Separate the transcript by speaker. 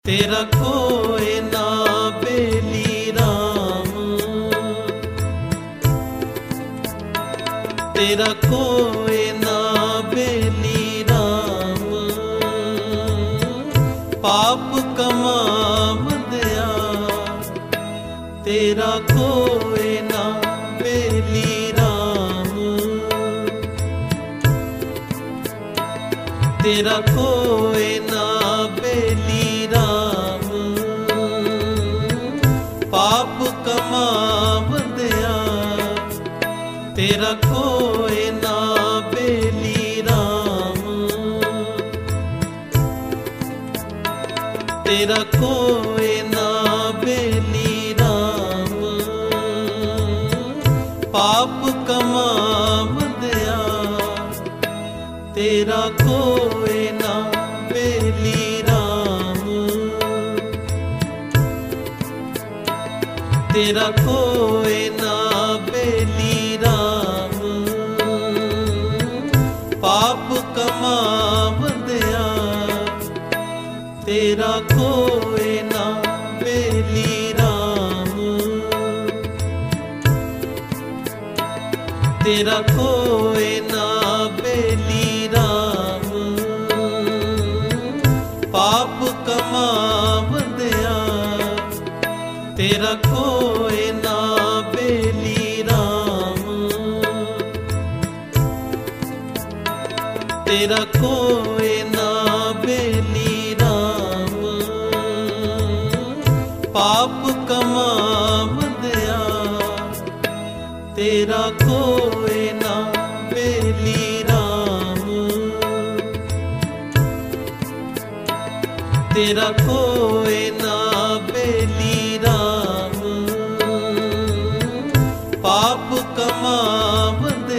Speaker 1: तेरा कोई ना बेली राम, तेरा कोई ना बेली राम, पाप कमाम दया। तेरा कोई ना बेली राम, तेरा कोई ना बेली राम, पाप कमाम दया। तेरा कोई ना बेली राम, तेरा कोई ना बेली राम, पाप कमाम दया। तेरा कोई ना बेली राम, तेरा कोई ना बेली राम, पाप कमाम दया। तेरा कोई ना बेली राम, तेरा कोई ना बेली राम, पाप कमाम दया। तेरा कोई ना बेली राम, तेरा कोई ना बेली राम, पाप कमाम दया। तेरा कोई ना बेली राम, तेरा कोई ना बेली राम, पाप कमाम